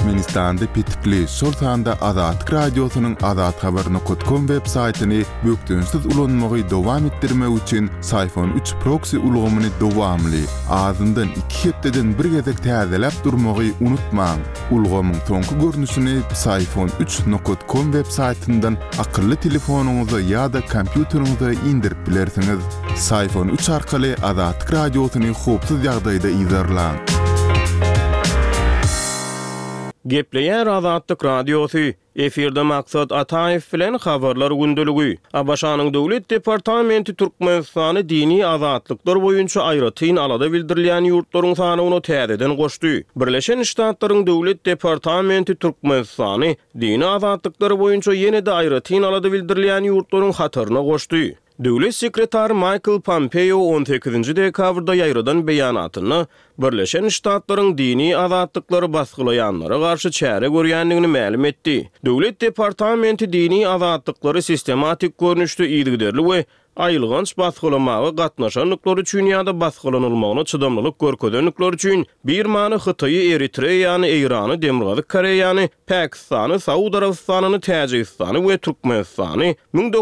Türkmenistan'da pitipli şol sanda Azatlyk Radiosynyň azathabar.com web saytyny bökdünsiz ulanmagy dowam etdirmek üçin Sayfon 3 proxy ulgamyny dowamly azyndan 2 hepdeden bir gezek täzeläp durmagy unutmaň. Ulgamyň soňky görnüşini sayfon3.com web saytyndan akylly telefonuňyza ýa-da kompýuteriňize indirip bilersiňiz. Sayfon 3 arkaly Azatlyk Radiosyny hopsuz ýagdaýda izlerläň. Gepleýär Azatlyk Radiosy. Efirde maksat Ataýew bilen habarlar gündüligi. Abaşanyň döwlet departamenti Türkmenistany dini azatlyklar boýunça aýratyn alada bildirilýän ýurtlaryň sanyny täzeden goşdy. Birleşen Ştatlaryň döwlet departamenti Türkmenistany dini azatlyklar boýunça ýene-de aýratyn alada bildirilýän ýurtlaryň hatyryna goşdy. Döwlet sekretary Michael Pompeo 18-nji dekabrda ýaýradan beýanatyny Birleşen Ştatlaryň dini azatlyklary basgylayanlara garşy çäre görýändigini ma'lum etdi. Döwlet departamenti dini azatlyklary sistematik görnüşde ýygyderli we aýylganç basgylamaga gatnaşanlyklar üçin ýa-da basgylanylmagyna çydamlylyk görkezenlikler üçin Birmany, Hytaýy, Eritreýany, Eýrany, Demirgazy Koreýany, Pakistany, Saudi Arabistanyny, Täjikistany we Türkmenistany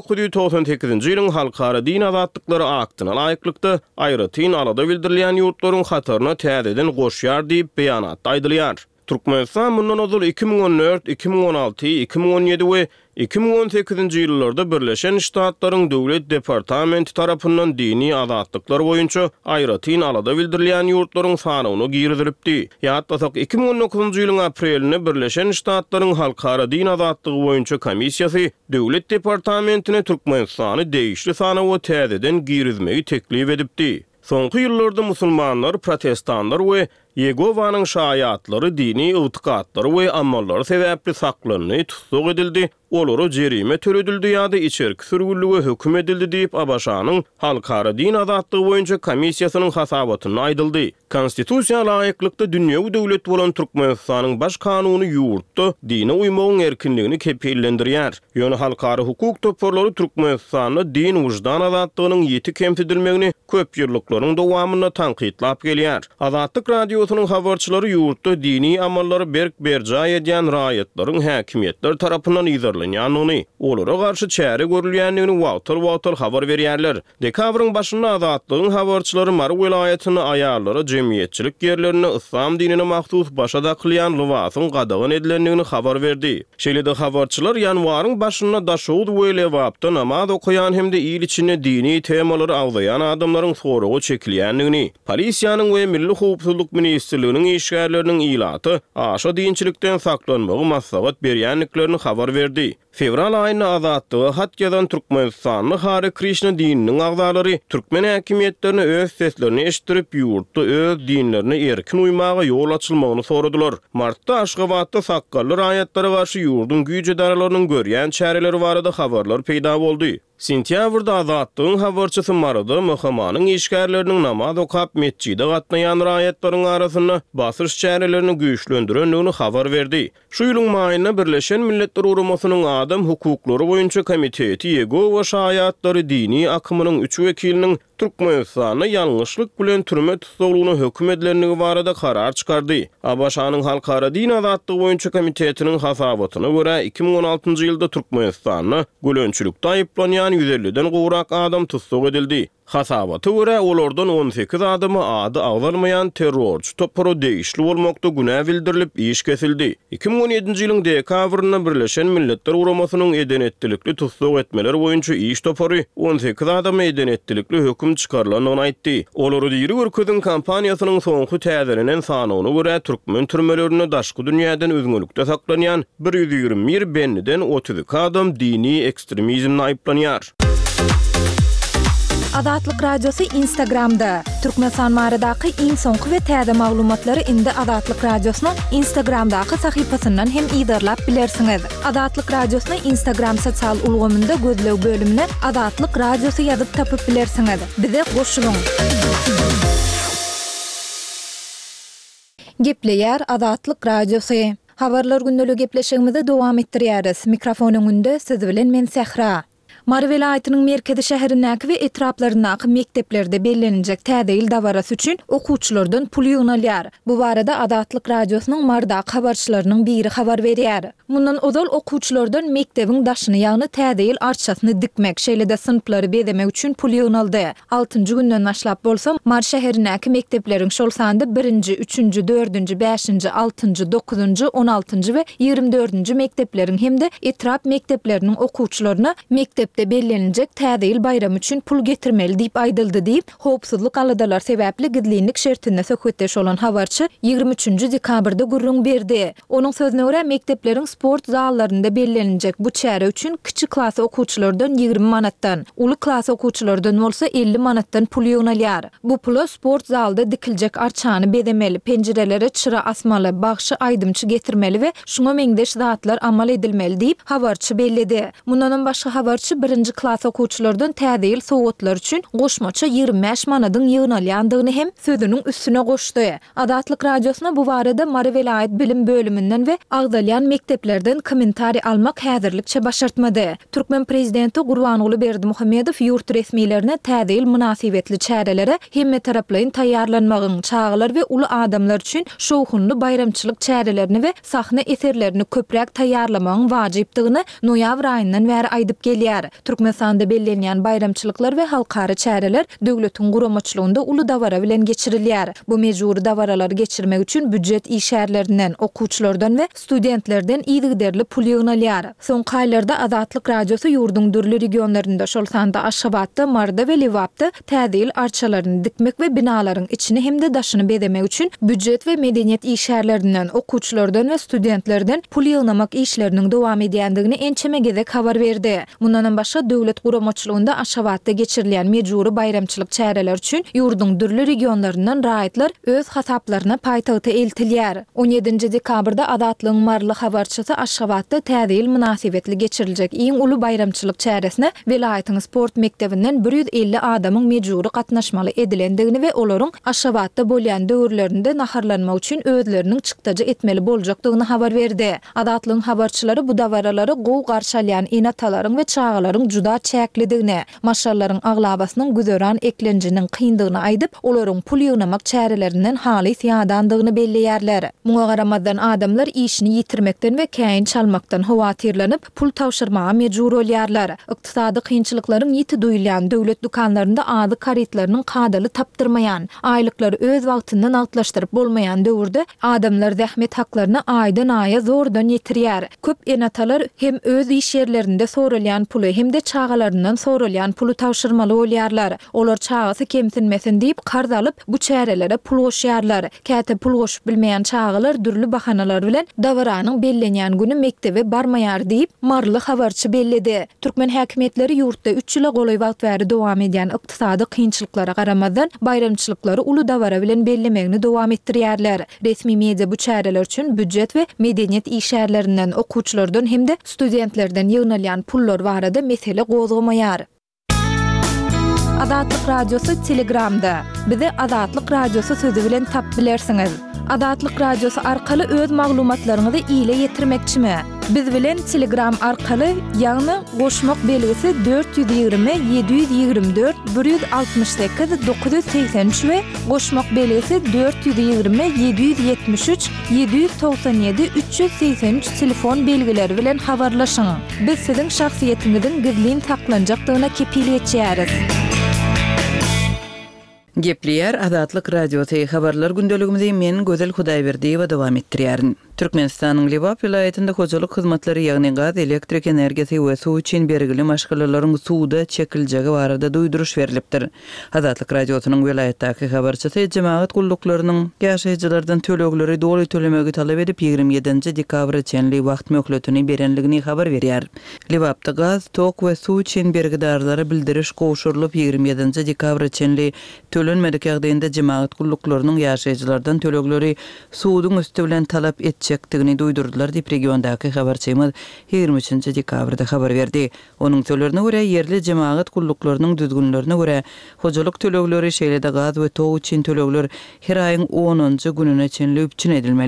1998-nji ýylyň halkara din azatlyklary aktyna laýyklykda aýratyn alada bildirilýän ýurtlaryň hatyryna täzeden goşýar diýip beýanatda aýdylýar. Türkmenistan mundan ozul 2014, 2016, 2017 we 2018-nji ýyllarda Birleşen Ştatlaryň döwlet departamenti tarapyndan dini azatlyklar boýunça aýratyn alada bildirilýän ýurtlaryň sanyny girizilipdi. Ýa-da 2019-njy ýylyň aprelinde Birleşen Ştatlaryň halkara din azatlygy boýunça komissiýasy döwlet departamentine Türkmenistany değişli sany we täzeden girizmegi teklip edipdi. Soňky ýyllarda musulmanlar, protestanlar we Yegowanyň şaýatlary dini ýygytkatlary we amallary sebäpli saklanyny tutsak edildi, olary jerime töredildi ýa-da içerki sürgünlüge höküm edildi diýip Abaşanyň halkara din azatlygy boýunça komissiýasynyň hasabatyny aýdyldy. Konstitusiýa laýyklykda dünýäwi döwlet bolan Türkmenistanyň baş kanuny ýurtda dine uymagyň erkinligini kepillendirýär. Ýöne halkara hukuk toporlary Türkmenistanyň din wujdan azatlygynyň ýeti kemsedilmegini köp ýyllaryň dowamyna tanqidlap gelýär. Azatlyk Radiosynyň habarçylary ýurtda dini amallary berk-berja edýän raýatlaryň häkimiýetler tarapyndan izarlanýanyny, olara garşy çäre görülýändigini wagtal habar berýärler. Dekabrın başynda azatlygyň habarçylary Mar welaýatyny aýarlara jemgyýetçilik ýerlerini İslam dinine mahsus başada kılyan lüwasyň gadagyn edilendigini habar berdi. Şeýle-de habarçylar ýanwaryň başynda daşawud we lewapda namaz okuyan hemde ýyl içinde dini temalary awdayan adamlaryň soragy çekilýändigini, polisiýanyň we milli howpsuzlyk ministrliginiň işgärleriniň ilaty aşa dinçilikden saklanmagy maslahat berýänliklerini habar berdi. Fevral aýyna azatlygy hat ýazan Türkmenistanly Hare Krishna dininiň agzalary türkmen häkimiýetlerine öz seslerini eşitdirip ýurtda öz dinlerine erkin uymaga ýol açylmagyny soradylar. Martda Aşgabatda sakally raýatlara garşy ýurdun güýjedärlarynyň görýän çäreleri barada habarlar peýda boldy. Sentýabrda azatlygyň habarçysy Marada Möhamanyň işgärleriniň namaz okap mesjide gatnaýan raýatlaryň arasyna basyş çärelerini güýçlendirendigini habar berdi. Şu ýylyň maýyna Birleşen Milletler Uramasynyň adam hukuklary boýunça komiteti Yegowa şaýatlary dini akymynyň 3 wekiliniň Türkmenistany ýalňyşlyk bilen türme tutulgyny höküm edilenligi barada karar çykardy. Abaşanyň halkara din azatlygy boýunça komitetiniň hasabatyna görä 2016-njy ýylda Türkmenistany gölönçülükde aýyplanýan 150-den gowrak adam tutsak edildi. Hasabaty görä olardan 18 adamy ady agzalmayan terrorçy topary değişli bolmakda günä bildirilip iş kesildi. 2017-nji ýylyň dekabryna Birleşen Milletler Uramasynyň edenetlikli tutsak etmeler boýunça iş topary 18 adamy edenetlikli höküm çykarylanyny aýtdy. Olary diýri görkeziň kampaniýasynyň soňky täzelenen sanyny görä türkmen türmelerini daşky dünýäden özgünlükde saklanýan 121 benniden 32 adam dini ekstremizmle aýplanýar. Azatlyk Radiosu Instagramda. Türkmenistan baradaky iň soňky we täze maglumatlary indi Azatlyk Radiosynyň Instagramdaky sahypasyndan hem ýydarlap bilersiňiz. Azatlyk Radiosyny Instagram sosial ulgamynda gözlew bölümine Azatlyk Radiosu ýazyp tapyp bilersiňiz. Bize goşulyň. Gepleýär Azatlyk Radiosu. Habarlar gündälik gepleşigimizi dowam etdirýäris. Mikrofonyň önünde siz bilen men Sehra. Mary welaýatynyň merkezi şäherindäki we etraplaryndaky mekdeplerde bellenjek täze dawaras üçin okuwçylardan pul ýygnalýar. Bu barada Adatlyk radiosynyň Marda habarçylarynyň biri habar berýär. Mundan ozal okuwçylardan mekdebiň daşyny ýagny täze arçasyny dikmek, şeýle-de sınıflary bedemek üçin pul ýygnaldy. 6-njy günden başlap bolsa, Mary şäherindäki mekdepleriň şol sandy 1-nji, 3-nji, 4-nji, 5-nji, 6-njy, 9-njy, 16-njy we 24-nji mekdepleriň hemde etrap mektepleriniň okuwçylaryna mektepde bellenjek täze bayram üçin pul getirmeli diýip aýdyldy diýip howpsuzlyk aladalar sebäpli gidlinlik şertinde söhbetdeş olan habarçy 23-nji dekabrda gurrun berdi. Onuň sözüne görä mektepleriň sport zallarynda bellenjek bu çäre üçin kiçik klas okuwçylardan 20 manatdan, uly klas okuwçylardan bolsa 50 manatdan pul ýygnalýar. Bu pula sport zalda dikiljek arçany bedemeli, penjirelere çıra asmaly, bagşy aýdymçy getirmeli we şuňa meňdeş zatlar amal edilmeli diýip habarçy belledi. Mundan başga habarçy 1-nji klas okuwçylardan täze ýyl sowgatlar üçin goşmaça 25 manatdan ýygnalýandygyny hem sözüniň üstüne goşdy. Adatlyk radiosyna bu barada Mary welaýat bilim bölümünden we Agdalyan mekteplerden kommentari almak häzirlikçe başartmady. Türkmen prezidenti Gurbanoğlu Berdimuhammedow ýurt resmiýlerine täze ýyl münasibetli çärelere hemme taraplaryň taýýarlanmagyny, çağlar we uly adamlar üçin şowhunly bayramçylyk çärelerini we sahne eserlerini köprek taýýarlamagyň wajypdygyny noýabr aýyndan bäri aýdyp gelýär. Türkmenistanda bellenýän bayramçylyklar we halkary çäreler döwletiň guramaçylygynda uly dawara bilen geçirilýär. Bu mejburi dawaralary geçirmek üçin büdjet işärlerinden, okuwçylardan we studentlerden ýygyderli pul ýygnalýar. Soňky aýlarda Adatlyk radiosy ýurdun dürli regionlarynda şol sanda Aşgabatda, Marda we Liwapda täze ýyl arçalaryny dikmek we binalaryň içini hemde daşyny bedemek üçin büdjet we medeniýet işärlerinden, okuwçylardan we studentlerden pul ýygnamak işleriniň dowam edýändigini ençeme gezek habar berdi. Mundan başga döwlet guramaçylygynda Aşgabatda geçirilýän mejburi bayramçylyk çäreler üçin ýurdun dürli regionlaryndan raýatlar öz hasaplaryna paýtagty eltilýär. 17-nji dekabrda Adatlygyň marly habarçysy Aşgabatda täze ýyl münasibetli geçiriljek iň uly bayramçylyk çäresine welaýatyň sport mektebinden 150 adamyň mejburi gatnaşmaly edilendigini we olaryň Aşgabatda bolýan döwürlerinde naharlanmak üçin özleriniň çykdaja etmeli boljakdygyny habar berdi. Adatlygyň habarçylary bu dawaralary gow garşalýan enatalaryň we çağalaryň juda çäklidigini, maşallaryň aglabasynyň güzeran eklenjiniň kyndygyny aýdyp, olaryň pul ýygnamak çärelerinden haly ýadandygyny belleýärler. Muňa garamadan adamlar işini ýitirmekden we käýin çalmakdan howatyrlanyp pul tawşyrmaga mejbur bolýarlar. Ykdysady kynçylyklaryň ýiti duýulýan döwlet dukanlarynda ady karitlarynyň kadaly tapdyrmaýan, aýlyklary öz wagtyndan agtlaşdyryp bolmaýan döwürde adamlar zähmet haklaryny aýdan aýa zordan ýetirýär. Köp enatalar hem öz iş ýerlerinde sorulýan puly hem de çağalaryndan sorulýan puly tawşyrmaly bolýarlar. Olar çağasy kemsinmesin diýip karz alyp bu çärelere pul goşýarlar. Käte pul goşup bilmeýän çağalar dürli bahanalar bilen dawaranyň bellenýän güni mektebe barmaýar diýip marly habarçy belledi. Türkmen häkimetleri ýurtda 3 ýyla golaý wagt bäri dowam edýän ykdysady kynçylyklara garamadan bayramçylyklary uly dawara bilen bellemegini dowam etdirýärler. Resmi media bu çäreler üçin büdjet we medeniýet işärlerinden, okuwçylardan hem de studentlerden ýygnalýan pullar barada mesele gozgamaýar. Adatlyk radiosu Telegramda. Bizi Adatlyk radiosu sözü bilen tap bilersiňiz. Adatlyk radiosu arkaly öz maglumatlaryňyzy ýyla ýetirmekçimi? Biz bilen Telegram arkaly ýagny goşmak belgisi 420 724 168 983 we goşmak belgisi 420 773 797 383 telefon belgileri bilen habarlaşyň. Biz siziň şahsiýetiňiziň gizlin saklanjakdygyna kepil etýäris. Gepleýär Adatlyk radiosyny habarlar gündeligimizi men Gözel Hudaýberdiýewa dowam etdirýärin. Türkmenistanyň Liwap vilaýatynda hojalyk hyzmatlary ýagny gaz, elektrik energiýasy we suw üçin bergili maşgalalaryň suwda çekiljegi barada duýduruş berilipdir. Adatlyk radiosynyň vilaýatdaky habarçysy jemaat gullyklarynyň ýaşaýjylardan tölegleri doly tölemegi talap edip 27-nji dekabrga çenli wagt möhletini berenligini habar berýär. Liwapda gaz, tok we suw üçin bergi darlary bildiriş gowşurylyp 27-nji dekabrga çenli tölenmedik ýagdaýynda jemaat gullyklarynyň ýaşaýjylardan tölegleri suwdyň üstü bilen talap etjekdigini duýdurdylar diýip regiondaky habarçymyz 23-nji dekabrda habar berdi. Onuň söýlerine görä ýerli jemaat gullyklarynyň düzgünlerine görä hojalyk tölegleri şeýle-de gaz we tok üçin tölegler her aýyň 10-njy gününe çenli üpçün edilmeli.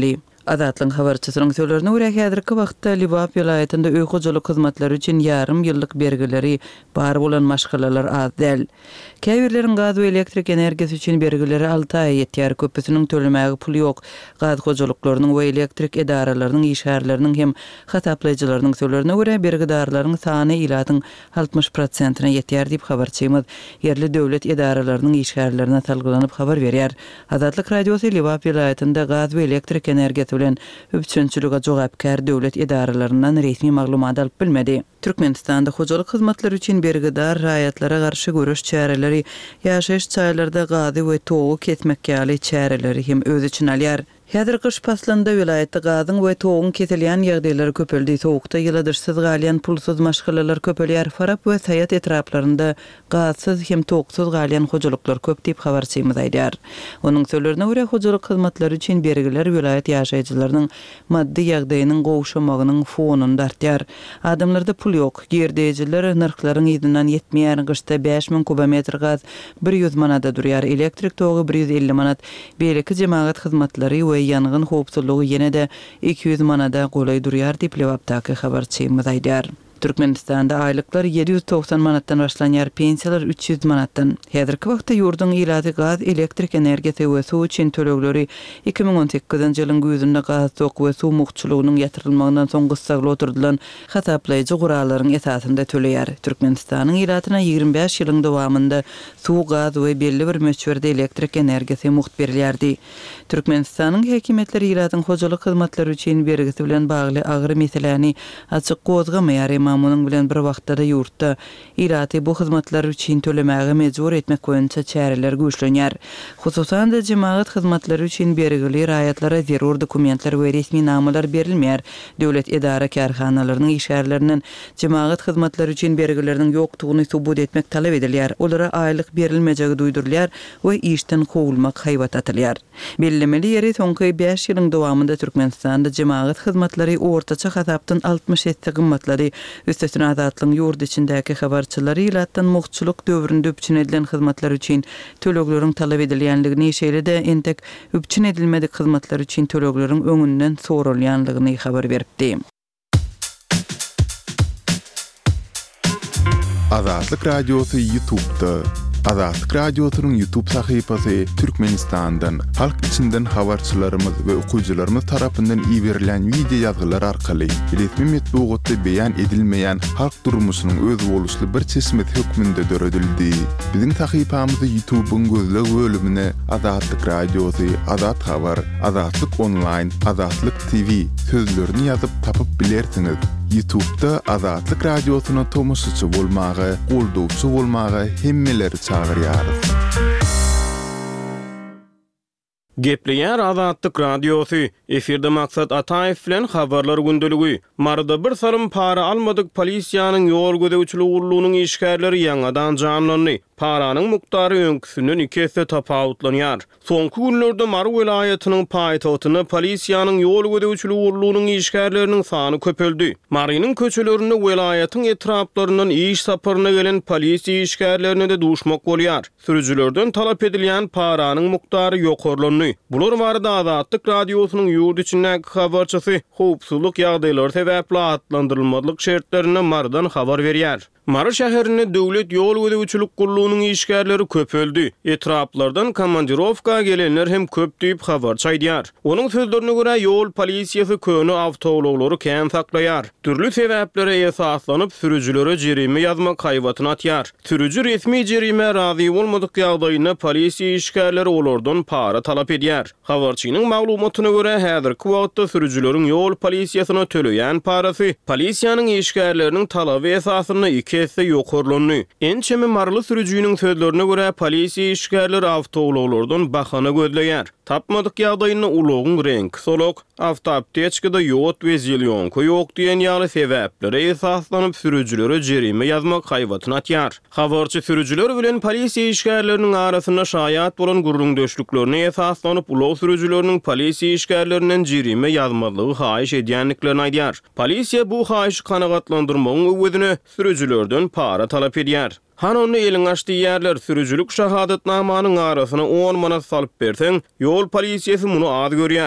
Adatlyň habarçysynyň sözlerine görä häzirki wagtda Libap vilayetinde öýkojalyk hyzmatlary üçin yarım ýyllyk bergileri bar bolan maşgalalar az däl. Käbirleriň gaz we elektrik energiýasy üçin bergileri 6 ay ýetýär, köpüsiniň tölemäge pul ýok. Gaz hojalyklarynyň we elektrik edaralarynyň işgärleriniň hem hataplayjylarynyň sözlerine görä bergidarlaryň sany ilatyň 60%-na ýetýär diýip habarçymyz. Yerli döwlet edaralarynyň işgärlerine talgylanyp habar berýär. Adatlyk radiosy Libap vilayetinde gaz we elektrik energiýasy bilen üpçünçülüge jogapkär döwlet edaralarynyň resmi maglumat alyp bilmedi. Türkmenistanda hojalyk hyzmatlary üçin bergidar raýatlara garşy görüş çäreleri, ýaşaýyş çaýlarda gazy we toğu kesmekkä ýaly çäreleri hem öz için alýar. Häzir kış paslynda vilayetde gazyň we toğuň kesilýän ýagdaýlary köpeldi. Soğukda ýyladyrsyz galýan pulsuz maşgalalar köpelýär. Farap we Saýat etraplarynda gazsyz hem toğsuz galýan hojalyklar köp diýip habarçymyz aýdýar. Onuň sözlerine görä hojalyk hyzmatlary üçin bergiler vilayet ýaşaýjylarynyň maddi ýagdaýynyň gowşamagynyň fonunda artýar. Adamlarda pul ýok. Gerdejiler narklaryň ýydynan ýetmeýän gyşda 5000 kubometr gaz 100 manada durýar. Elektrik toğu 150 manat. Beýleki jemaat hyzmatlary we ýangyn howpsuzlygy ýene-de 200 manada golay durýar diýip Lewapdaky habarçymyz aýdýar. Türkmenistanda aylyklar 790 manatdan başlanýar, pensiýalar 300 manatdan. Häzirki wagtda ýurduň ilaty gaz, elektrik energiýasy we suw üçin tölegleri 2018-nji ýylyň güzünde gaz, tok we suw mukçylygynyň ýatyrylmagyndan soň gyssagle oturdulan hataplayjy guralaryň esasynda töleýär. Türkmenistanyň ilatyna 25 ýylyň dowamında suw, gaz we belli bir möçberde elektrik energiýasy muht berilýärdi. Türkmenistanyň häkimetleri ilatyň hojalyk hyzmatlary üçin bergisi bilen bagly agyr meseleni açyk gozgamaýar. Mamunyň bilen bir wagtda ýurtda ilaty bu hyzmatlar üçin tölemäge mejbur etmek boýunça çäreler güýçlenýär. Hususan da jemaat hyzmatlary üçin bergili raýatlara zerur dokumentler we resmi namalar berilmeýär. Döwlet edara karhanalarynyň işgärlerinden jemaat hyzmatlary üçin bergileriniň ýokdugyny subut etmek talap edilýär. Olara aýlyk berilmejegi duýdurulýar we işden howulmak haýbat atylýar. Bellemeli ýeri soňky 5 ýylyň dowamında Türkmenistanda jemaat hyzmatlary ortaça hasapdan 67 gymmatlary üstesine azatlyň ýurt içindäki habarçylary ilatdan mukçylyk döwründe üpçün edilen hyzmatlar üçin tölegleriň talap edilýänligini şeýle-de entek üpçün edilmedik hyzmatlar üçin tölegleriň öňünden sorulýanlygyny habar beripdi. Azatlyk radiosy YouTube'da. Azatlyk radiosynyň YouTube sahypasy Türkmenistandan, halk içinden habarçylarymyz we okuwçylarymyz tarapyndan ýiberilen video ýazgylar arkaly resmi metbuatda beýan edilmeýän halk durmuşynyň öz boluşly bir çeşmet hökmünde döredildi. Biziň sahypamyzy YouTube'un gözleg bölümine Azatlyk radiosy, Azat habar, Azatlyk online, Azatlyk TV sözlerini ýazyp tapyp bilersiňiz. YouTube'da Azatlyk radiosyna tomoşaçy bolmagy, goldowçy bolmagy hemmeleri çagyrýar. Gepleýär Azatlyk radiosy. Efirde maksat Ataýew bilen habarlar gündeligi. Marada bir sarym para almadyk polisiýanyň ýol gödäwçiligi urlugynyň işgärleri ýangadan janlandy. Paranyň muktary öňküsinden 2 esse tapawutlanýar. Soňky günlerde Mar welaýatynyň paýtagtyna polisiýanyň ýol gödäwçiligi urlugynyň işgärleriniň sany köpeldi. Marynyň köçelerinde welaýatyň etraplaryndan iş saparyna gelen polisiýa işgärlerine de duşmak bolýar. Sürüjilerden talap edilýän paranyň muktary ýokarlandy. Bular barada Azatlyk radiosynyň ýurt içindäki habarçysy howpsuzlyk ýagdaýlary sebäpli atlandyrylmadyk şertlerine Mardan habar berýär. Mary şäherine döwlet ýol gödäwçilik gurulunyň işgärleri köpeldi. Etraplardan komandirowka gelenler hem köp diýip habar çaýdýar. Onuň sözlerine görä ýol polisiýasy köni awtowlaglary kän saklaýar. Türlü sebäplere esaslanyp sürüjilere jerime ýazmak haýbatyny atýar. Sürüji resmi jerime razy bolmadyk ýagdaýyna polisiýa işgärleri olardan para talap edýär. Habarçynyň maglumatyna görä häzirki wagtda sürüjileriň ýol polisiýasyna töleýän parasy polisiýanyň işgärleriniň talaby esasyna 2 esse ýokarlandy. Ençemi marly sürüjüniň sözlerine görä polisiýa işgärleri awtowlaglardan bahana gözleýär. Tapmadyk ýagdaýyny ulagyň renk, solok, awtoaptečkada ýot we zilýonka ýok diýen ýaly sebäplere esaslanyp sürüjilere jerime ýazmak haýbatyny atýar. Habarçy sürüjiler bilen polisiýa işgärleriniň arasynda şaýat bolan gurrundeşliklerini esaslanyp ulagy sürüjileriniň polisiýa işgärlerinden jerime ýazmalygy haýyş edýänliklerini aýdýar. Polisiýa bu haýyşy kanagatlandyrmagyň öwedine sürüjilerden para talap edýär. Hanonu elin açdy ýerler sürüjilik şahadatnamanyň arasyna 10 manat salyp berseň, ýol polisiýasy muny az görýär.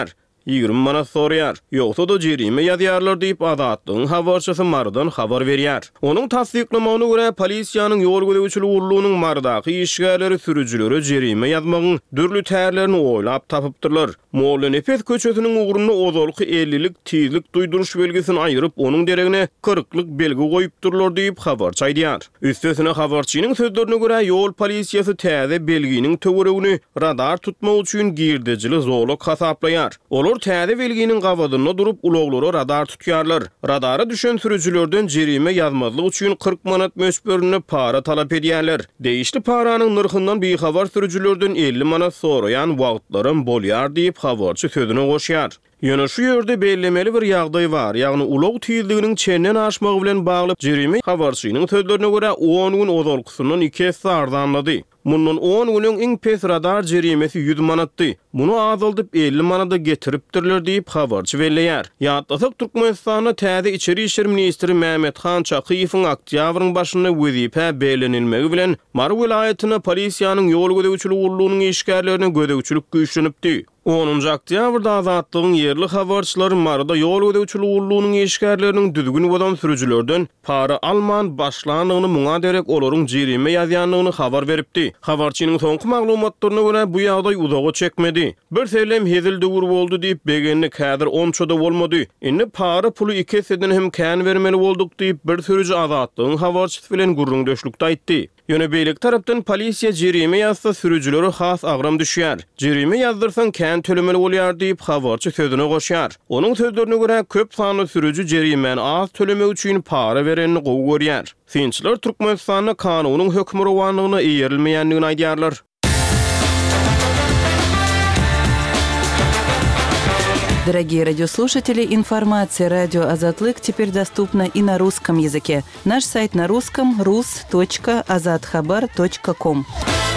20 manat soraýar. Ýoksa da jerime ýazýarlar diýip Azatlygyň habarçysy Mardan habar berýär. Onuň tasdiklamagyna görä polisiýanyň ýol gödäwçilik urlugynyň mardaky işgärleri sürüjülere jerime ýazmagyň dürli tärlerini oýlap tapypdyrlar. Molla Nefes köçesiniň ugruna ozalky 50lik tizlik duýduruş belgesini aýryp onuň deregine 40lik belgi goýupdyrlar diýip habar çaýdýar. Üstesine habarçynyň sözlerine görä ýol polisiýasy täze belginiň töweregini radar tutmak üçin girdejili zoluk hasaplaýar. Olar täze belginiň gawadyna durup ulaglara radar tutýarlar. Radara düşen sürüjülerden jerime ýazmazlyk üçin 40 manat möçberini para talap edýärler. Değişli paranyň nyrkyndan bihabar sürüjülerden 50 manat soraýan wagtlarym bolýar diýip habarçy sözüne goşýar. Ýöne şu ýerde bellemeli bir ýagdaý bar, ýagny ulag tizliginiň çenden aşmagy bilen bagly jerime habarçynyň sözlerine görä 10 gün ozalkysynyň 2 hesse arzanlady. Mundan 10 günüň iň pes radar jerimesi 100 manatdy. Muny azaldyp 50 manata getiripdirler diýip habarçy belleýär. Ýatlasak Türkmenistanyň täze içeri işler ministri Mehmet Han Çakyýewiň oktýabryň başynda wezipe belenilmegi bilen Mar vilayatyna polisiýanyň ýol gödäwçilik urlugynyň işgärlerini gödäwçilik güýçlenipdi. 10 oktýabrda Azatlygyň yerli habarçylary Marda ýol gödäwçilik urlugynyň işgärleriniň düzgün bolan sürüjülerden para alman başlandygyny muňa derek olaryň jerime ýazýanlygyny habar beripdi. Habarçynyň soňky maglumatlaryna görä bu ýagdaý uzaga çekmedi. Bir seylem hezil döwür boldy diýip begenlik häzir 10 çoda bolmady. Indi para puly 2 hesseden hem kän bermeli boldyk diýip bir sürüji Azatlygyň habarçysy bilen gurrundaşlykda aýtdy. Ýöne beýlik tarapdan polisiýa jerime ýazsa sürüjülere has agram düşýär. Jerime ýazdyrsaň kän tölemeli bolýar diýip habarçy sözüne goşýar. Onuň sözlerine görä köp sanly sürüji jerimeni az tölemek üçin para berenini gowy görýär. Sinçiler Türkmenistanyň kanunyň hökmü rowanlygyna eýerilmeýändigini aýdýarlar. Дорогие радиослушатели, информация «Радио Азатлык» теперь доступна и на русском языке. Наш сайт на русском – rus.azatxabar.com.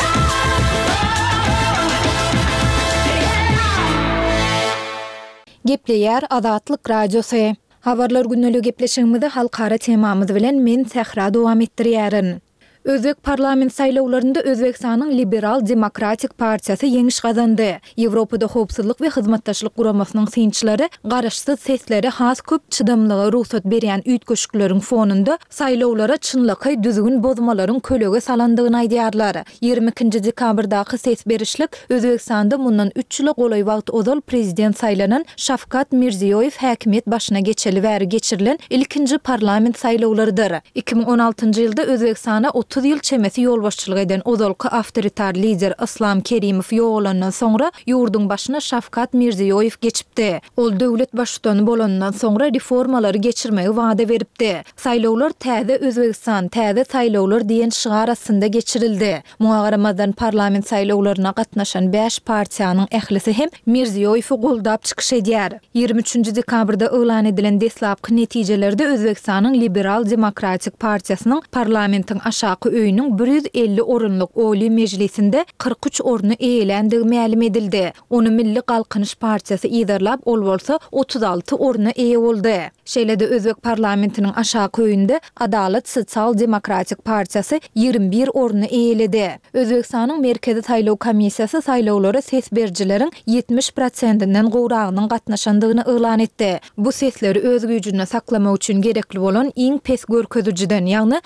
Gepleýär Azatlyk radiosy. Habarlar günnälik gepleşigimizde halkara temamyz bilen men Sehra dowam etdirýärin. Özbek parlament saýlawlarynda Özbekistanyň Liberal Demokratik Partiýasy ýeňiş gazandy. Ýewropada howpsuzlyk we hyzmatdaşlyk guramasynyň synçylary garaşsyz sesleri has köp çydamlyga ruhsat berýän üýtgeşikleriň fonunda saýlawlara çynlaky düzgün bozmalaryň kölege salandygyny aýdýarlar. 22 dekabrdaky ses berişlik Özbekistanda mundan 3 ýyl golay wagt ozal prezident saýlanan Şafkat Mirziýoýew häkimet başyna geçeli bäri geçirilen ilkinji parlament saýlawlarydyr. 2016-njy ýylda Özbekistana 30 ýyl çemesi ýolbaşçylyk eden ozalky awtoritar lider Islom Kerimow ýoğulandan soňra ýurduň başyna Şafkat Mirziýoýew geçipdi. Ol döwlet başçylygy bolandan soňra reformalary geçirmegi wada beripdi. Saýlawlar täze Özbekistan, täze saýlawlar diýen şigar astynda geçirildi. Muňa garamazdan parlament saýlawlaryna gatnaşan 5 partiýanyň ählisi hem Mirziýoýewi goldap çykyş edýär. 23 dekabrda elan edilen deslapky netijelerde Özbekistanyň Liberal Demokratik Partiýasynyň parlamentiň aşağı öýüniň 150 orunluk Oli Mejlisinde 43 orunu eýlendigi ma'lum edildi. Onu Milli Galkynyş Partiýasy iýdarlap, ol bolsa 36 oruna eýe boldy. Şeýlede Özbek parlamentiniň aşağı öýünde Adalet Sosial Demokratik Partiýasy 21 orunu eýledi. Özbekistanyň Merkezi Saýlaw Komissiýasy saýlawlara ses berjileriň 70%-inden gowragynyň gatnaşandygyny elan etdi. Bu sesleri öz güýjüne saklamak üçin gerekli bolan iň pes görkezijiden, ýagny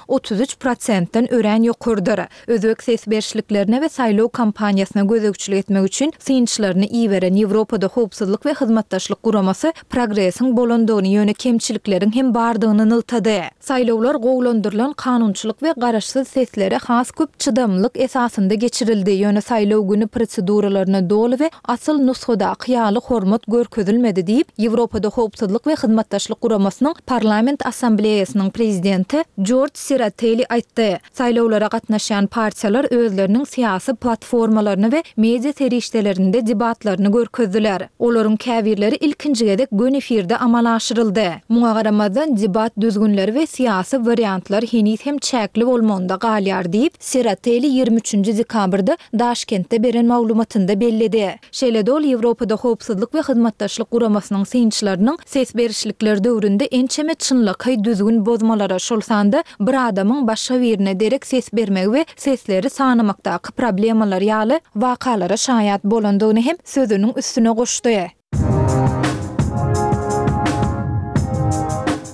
33%-den ören ýokurdyr. Özbek ses berişliklerine we saýlaw kampaniýasyna gözegçilik etmek üçin synçylaryny iýberen Ýewropada howpsuzlyk we hyzmatdaşlyk guramasy progresiň bolandygyny ýöne kemçilikleriň hem bardygyny nyltady. Saýlawlar gowlandyrylan kanunçylyk we garaşsyz seslere has köp çydamlyk esasynda geçirildi. Ýöne saýlaw güni proseduralaryna doly we asyl nusxada ýaly hormat görkezilmedi diýip Ýewropada howpsuzlyk we hyzmatdaşlyk guramasynyň parlament assambleýasynyň prezidenti George Siratelli aýtdy. Saýlawlara gatnaşan partiýalar özleriniň syýasy platformalaryny we media terişdelerinde debatlaryny görkezdiler. Olaryň käbirleri ilkinji gedek gün efirde amal aşyryldy. Muňa garamazdan debat düzgünleri we syýasy variantlar henüz hem çäkli bolmanda galýar diýip Siratelli 23 dekabrda Daşkentde beren maglumatynda belledi. Şeýle ol Ýewropada howpsuzlyk we hyzmatdaşlyk guramasynyň synçylarynyň ses berişlikleri döwründe ençeme çynlaky düzgün bozmalara şolsanda bir adamyň başga birine derek ses bermegi we sesleri sanamakdaky problemalar ýaly wakalara şaýat bolandygyny hem sözüniň üstüne goşdy.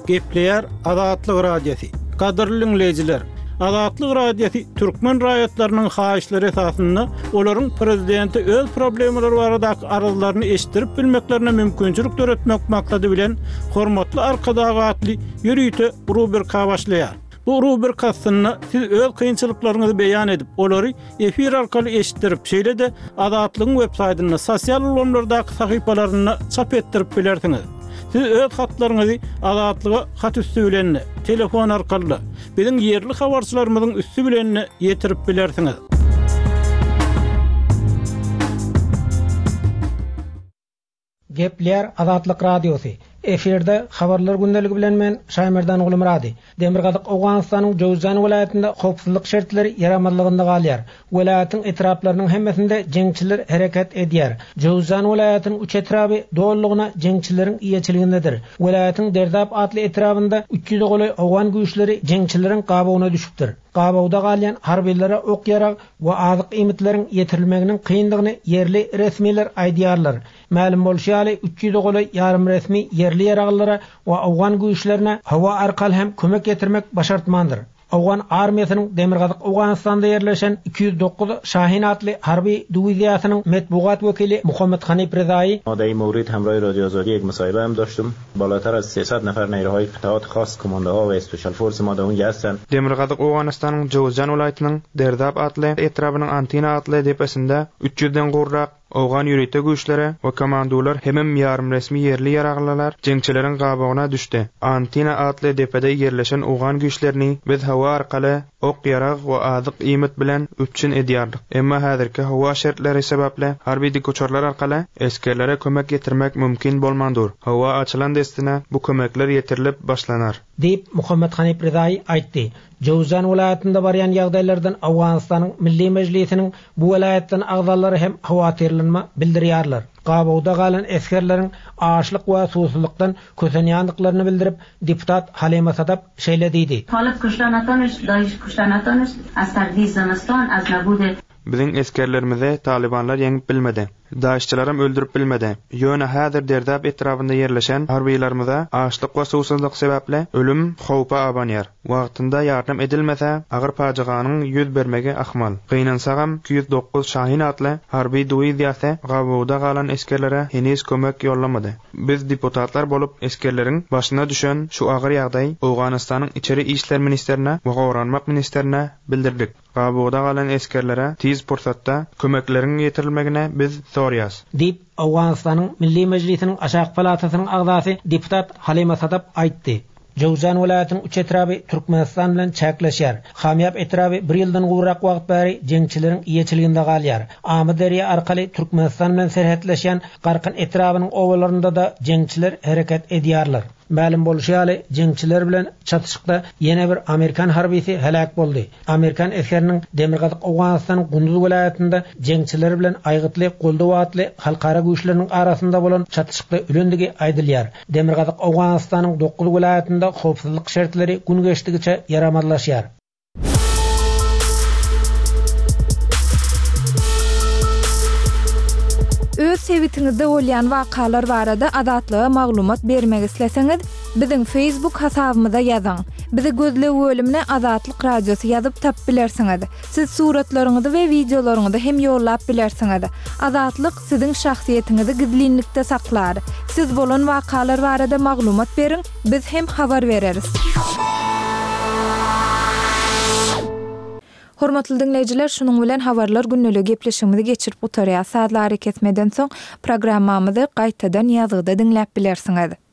Gepleýär Azatlyk Radiosu. Kadrly dinleýijiler, Azatlyk Radiosu türkmen raýatlarynyň haýyşlary esasynda olaryň prezidenti öz problemleri baradaky arazylaryny eşitdirip bilmeklerine mümkinçilik töretmek maksady bilen hormatly arkadaşly ýürüýte rubrika başlaýar. Bu rubrikasynda siz öz kynçylyklaryňyzy beýan edip, olary efir arkaly eşitdirip, şeýle-de Azatlygyň web-saýtyna, sosial ulanlardaky sahypalaryna çap etdirip bilersiňiz. Siz öz hatlaryňyzy Azatlyga hat üstü bilen telefon arkaly biziň yerli habarçylarymyzyň üstü bilen ýetirip bilersiňiz. Gepleýär Azatlyk Radiosu. Eferde habarlar gündəligi bilen men Şaýmerdan oglum Radi. Demirgazyk Awganystanyň Jowzjan welaýatynda howpsuzlyk şertleri ýaramadlygynda galýar. Welaýatyň etraplarynyň hemmesinde jeňçiler hereket edýär. Jowzjan welaýatynyň üç etrapy dowlugyna jeňçileriň iýeçiligindedir. Welaýatyň Derdap atly etrapynda 300 goly Awgan güýçleri jeňçileriň gabagyna düşüpdir. Gabagda galýan harbiýlere ok ýarag we azyk ýemetleriň ýetirilmeginiň kyndygyny yerli resmiler aýdýarlar. Ma'lum bolýaly 300 goly ýarym resmi yerli ýaraglara we Awgan güýçlerine hawa arkaly hem kömek getirmek başartmandyr. Awgan armiýasynyň Demirgazyk Awganystanda ýerleşen 209 Şahin atly harbiy diwiziýasynyň metbugat wekili Muhammed Hanip Rezaî ما در این مورد همراه رادیو آزادی یک مصاحبه هم داشتم. بالاتر از 300 نفر نیروهای قطعات خاص، کماندوها و اسپیشال فورس ما در اونجا هستن. Demirgazyk Awganystanyň Jowzjan welaýatynyň Derdap atly etrabynyň Antina atly depesinde 300-den gurrak Awgan ýürüýte güýçleri we komandolar hemem ýarym resmi yerli ýaraglylar jeňçileriň gabagyna düşdi. Antina atly depede ýerleşen Awgan güýçlerini biz hawa arkaly ok ýarag we azyk ýemet bilen üçin edýärdik. Emma häzirki hawa şertleri sebeple harbiy dikoçarlar arkaly eskerlere kömek getirmek mümkin bolmandyr. Hawa açylan destine bu kömekler ýetirilip başlanar. Deyip Muhammed Hanip Rezaî aýtdy. Jowzjan welaýatynda barýan ýagdaýlardan Awganystanyň Milli Mejlisiniň bu welaýatdan agzalary hem hawatirlenme bildirýärler. Gabagda galan eskerleriň açlyk we susuzlykdan kösenýändiklaryny bildirip deputat Halima Sadap şeýle diýdi. Talip kuşlanatanyş, daýyş kuşlanatanyş, az serdiz zamastan, az nabude. Biziň eskerlerimizi Talibanlar yeňip bilmedi. Daişçilerim öldürüp bilmedi. Ýöne häzir Derdap etrapynda ýerleşen harbiýlarymyza açlyk we susuzlyk sebeple ölüm howpy abanýar. Wagtynda ýardam edilmese agyr pajyganyň ýüz bermegi ahmal. Gynansagam 209 Şahin atly harbiy diwiziýasy Gabagda galan eskerlere heniz kömek ýollamady. Biz deputatlar bolup eskerleriň başyna düşen şu agyr ýagdaý Awganystanyň içeri işler ministerine we gowranmak ministerine bildirdik. Gabagda galan eskerlere tiz pursatda kömekleriň ýetirilmegine biz sorýas. Dip Awganystanyň Milli Mejlisiniň aşağı palatasynyň agzasy deputat Halima Sadap aýtdy. Jowzjan welaýatynyň üç etrapy Türkmenistan bilen çäkleşýär. Hamyap etrapy 1 ýyldan gurrak wagt bäri jeňçileriň iýeçiliginde galýar. Amyderiýa arkaly Türkmenistan bilen serhetleşen Garkyn etrapynyň owalarynda da jeňçiler hereket edýärler. Ma'lum bolýaly, jeňçiler bilen çatışykda ýene bir Amerikan harbisi helak boldy. Amerikan eskeriniň Demirgazyk Awganystanyň Gunduz welaýatynda jeňçiler bilen aýgytly goldaw atly halkara güýçleriniň arasynda bolan çatışykda ölendigi aýdylýar. Demirgazyk Awganystanyň 9 welaýatynda howpsuzlyk şertleri gün geçdigiçe ýaramadlaşýar. Öz sewitingizde bolýan wakalar barada adatlyga maglumat bermek isleseňiz, biziň Facebook hasabymyza ýazyň. Bizi gözle bölümine Azatlyk Radiosu ýazyp tap bilersiňiz. Siz suratlaryňyzy we videolaryňyzy hem ýollap bilersiňiz. Azatlyk siziň şahsiýetiňizi gizlinlikde saklar. Siz bolan wakalar barada maglumat beriň, biz hem habar bereriz. Hormatly dinleýijiler, şunuň bilen habarlar günnälik gepleşigimizi geçirip otarýar. Saatlar ketmeden soň programmamyzy gaýtadan ýazgyda dinläp bilersiňiz.